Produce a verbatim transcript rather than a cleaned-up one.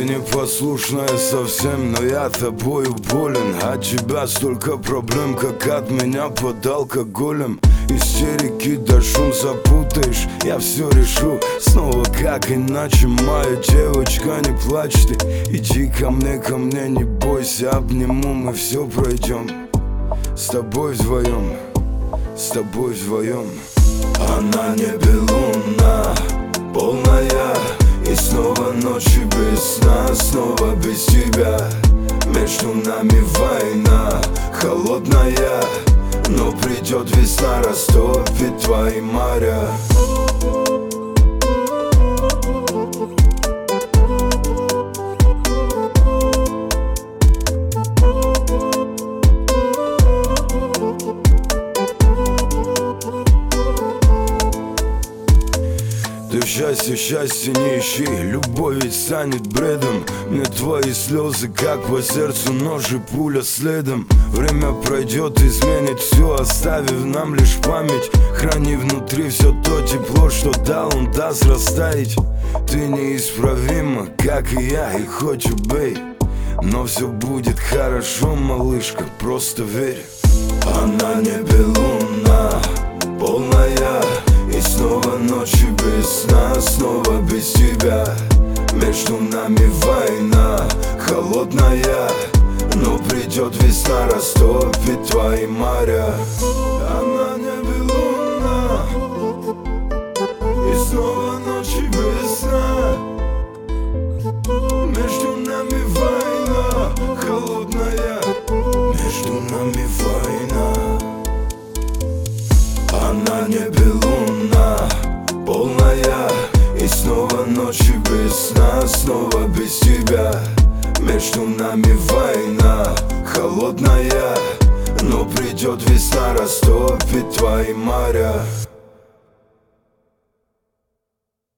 Ты непослушная совсем, но я тобою болен. От тебя столько проблем, как от меня под алкоголем. Истерики да шум запутаешь, я все решу снова как иначе. Моя девочка, не плачь ты, иди ко мне, ко мне, не бойся. Обниму, мы все пройдем с тобой вдвоем, с тобой вдвоем. А на небе луна полная, и снова ночи без сна, снова без тебя. Между нами война холодная, но придет весна, растопит твои моря. Ты счастье, счастье не ищи, любовь ведь станет бредом. Мне твои слезы, как по сердцу нож и пуля следом. Время пройдет, изменит все, оставив нам лишь память. Храни внутри все то тепло, что дал он, даст растаять. Ты неисправима, как и я, и хоть убей, но все будет хорошо, малышка, просто верь. А на небе луна полная, и снова ночи без сна, снова без тебя. Между нами война холодная, но придет весна, растопит твои моря. А на небе луна, и снова ночи без сна. Между нами война холодная, между нами война. А на небе луна полная, и снова ночи без сна, снова без тебя. Между нами война холодная, но придет весна, растопит твои моря.